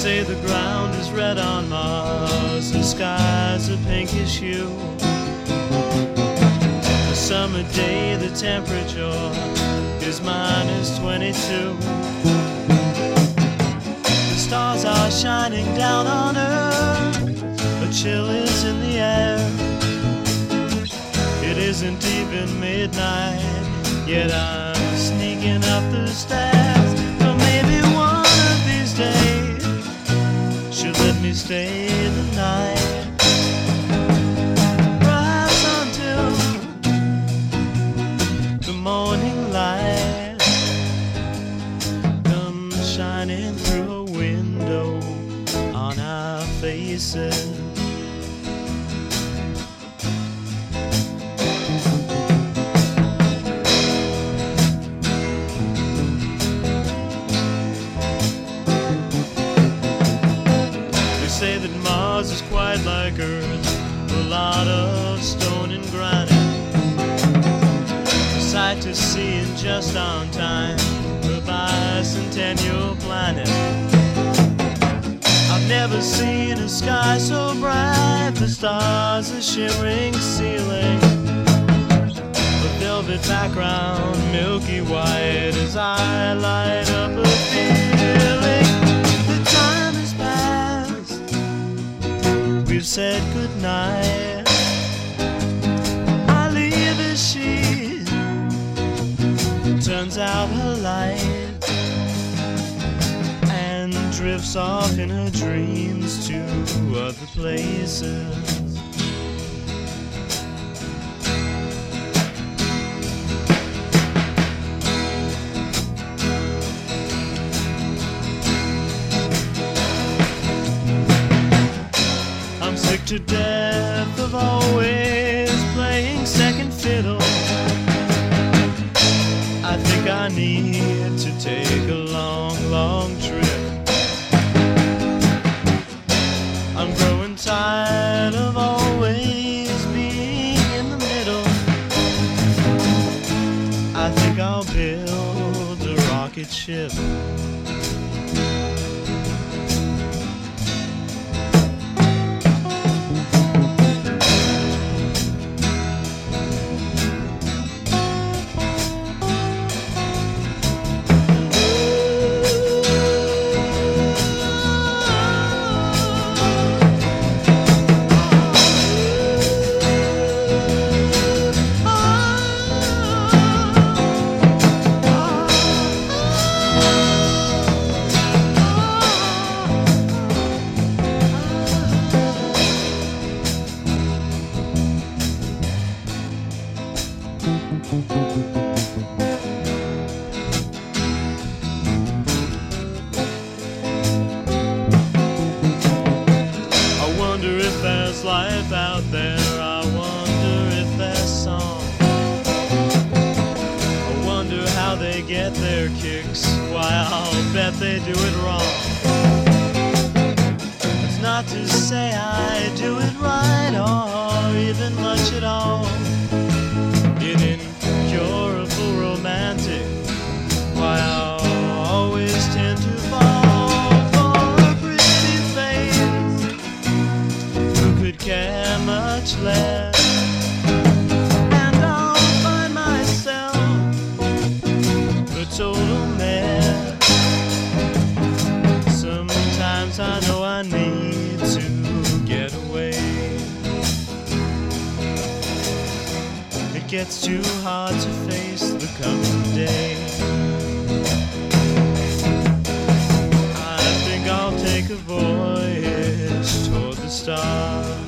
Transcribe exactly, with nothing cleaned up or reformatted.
say the ground is red on Mars, the sky's a pinkish hue. A summer day, the temperature is minus twenty-two. The stars are shining down on Earth, a chill is in the air. It isn't even midnight, yet I'm sneaking up the stairs. But maybe one of these days she'll let me stay the night, perhaps until the morning light comes shining through a window on our faces. Say that Mars is quite like Earth, a lot of stone and granite, a sight to see in just on time, a bicentennial planet. I've never seen a sky so bright, the stars a shimmering ceiling, a velvet background, milky white, as I light up a feeling. We've said goodnight. I leave as she turns out her light and drifts off in her dreams to other places. Sick to death of always playing second fiddle. I think I need to take a long, long trip. I'm growing tired of always being in the middle. I think I'll build a rocket ship. I wonder if there's life out there. I wonder if there's song. I wonder how they get their kicks. Why, I'll bet they do it wrong. It's not to say I do it right or even much at all. An incurable romantic. Why, I'll always tend to fall for a pretty face who could care much less. And I'll find myself a total mess. Sometimes I know I need to get away. It gets too hard to face the coming day. I think I'll take a voyage toward the stars.